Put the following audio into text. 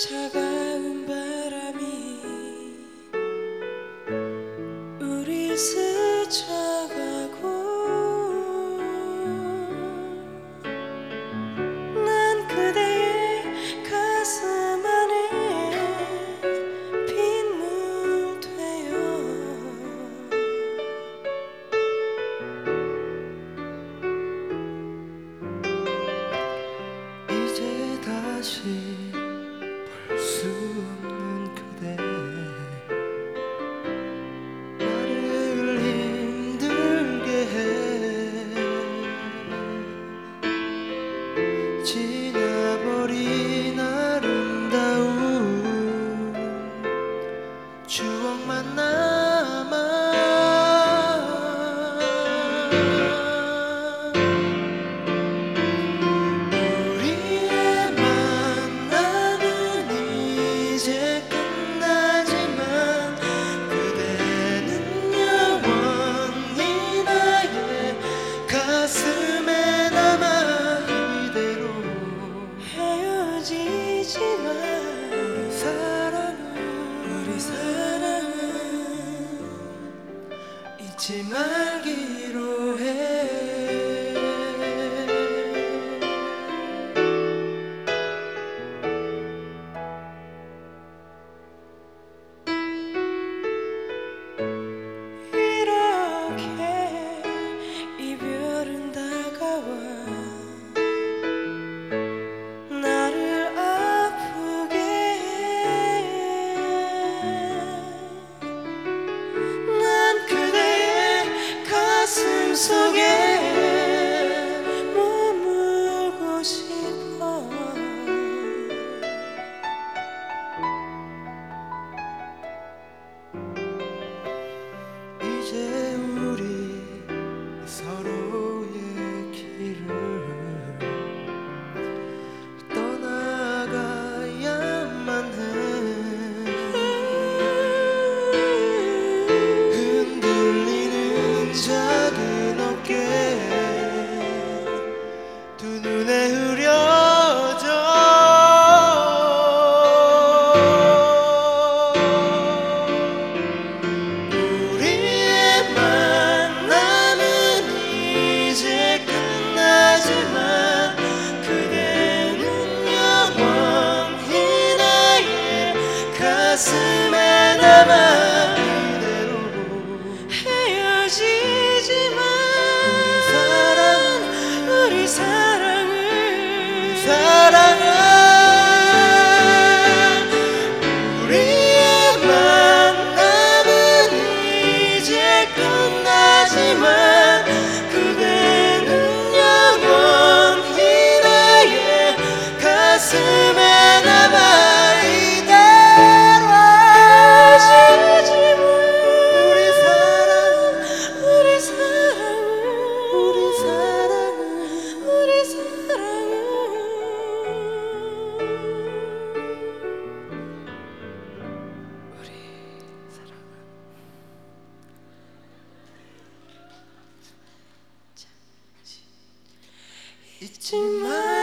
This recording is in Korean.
차가운 바람이 우릴 스쳐가고 난 그대의 가슴 안에 빗물 되어 이제 다시 볼 수 없는 그대 나를 힘들게 해 지나버린 아름다운 추억만 남아 가슴에 남아 이대로 헤어지지만 우리 사랑은 잊지 말기로 해 나를 아프게 해. 난 그대의 가슴 속에 머물고 싶어. 이제 우리 서로의 길을 떠나가야만 해 흔들리는 작은 어깨 두 눈에 흐려져 우리의 만남은 이제 끝나지만 그대는 영원히 나의 가슴에 남아 이대로 헤어지지만 우리 우리 사랑을 우리의 만남은 이제 끝나지만 그대는 영원히 나의 가슴에 남아 이대로 헤어지지만 우리 사랑은 우리 사랑을 우리 사랑은 우리 사랑을 잊지 마.